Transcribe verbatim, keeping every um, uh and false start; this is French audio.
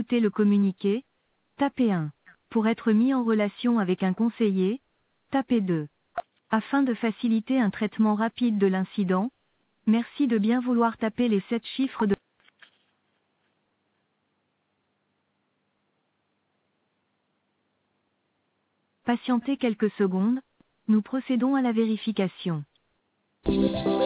consulter le communiqué, tapez un. Pour être mis en relation avec un conseiller, tapez deux. Afin de faciliter un traitement rapide de l'incident, merci de bien vouloir taper les sept chiffres de... Patientez quelques secondes, nous procédons à la vérification.